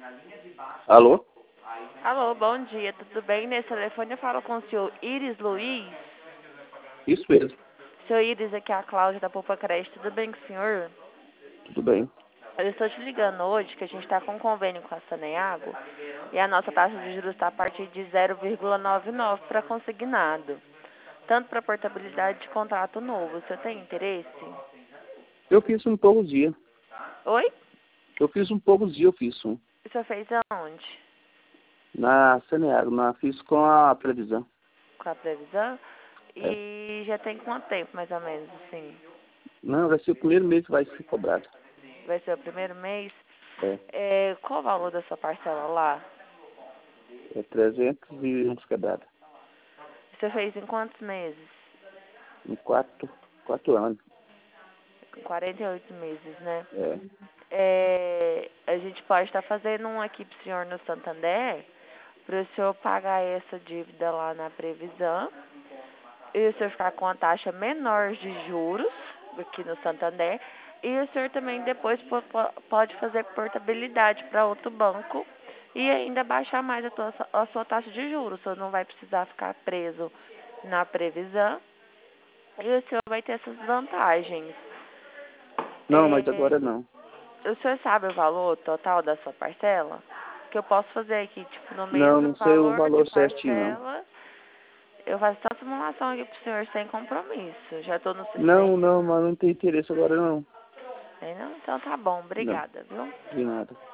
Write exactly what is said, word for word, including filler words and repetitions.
Alô? Alô, bom dia, tudo bem? Nesse telefone eu falo com o senhor Iris Luiz. Isso mesmo. Senhor Iris, aqui é a Cláudia da Poupa Crédito, tudo bem com o senhor? Tudo bem. Eu estou te ligando hoje que a gente está com um convênio com a Saneago e a nossa taxa de juros está a partir de zero vírgula noventa e nove para consignado, tanto para portabilidade de contrato novo. Você tem interesse? Eu fiz um poucos dias. Oi? Eu fiz um poucos dias, eu fiz um. O senhor fez aonde? Na Saneago, na fiz com a previsão. Com a previsão? É. E já tem quanto tempo, mais ou menos, assim? Não, vai ser o primeiro mês que vai ser cobrado. Vai ser o primeiro mês? É. É, qual o valor da sua parcela lá? É trezentos e uns quebrados. Você fez em quantos meses? Em quatro, quatro anos. quarenta e oito meses, né? É. É, a gente pode estar fazendo um aqui pro senhor no Santander, para o senhor pagar essa dívida lá na previsão e o senhor ficar com a taxa menor de juros aqui no Santander, e o senhor também depois po- po- pode fazer portabilidade para outro banco e ainda baixar mais a, tua, a sua taxa de juros. O senhor não vai precisar ficar preso na previsão e o senhor vai ter essas vantagens. Não, mas É, agora não. o senhor sabe o valor total da sua parcela? Que eu posso fazer aqui, tipo, no Não, mesmo não sei o valor de valor certinho, não. parcela, eu faço só simulação aqui pro senhor sem compromisso. Já tô no sistema. Não, não, mas não tem interesse agora, não. Tem não? Então tá bom, Não, obrigada, viu? de nada.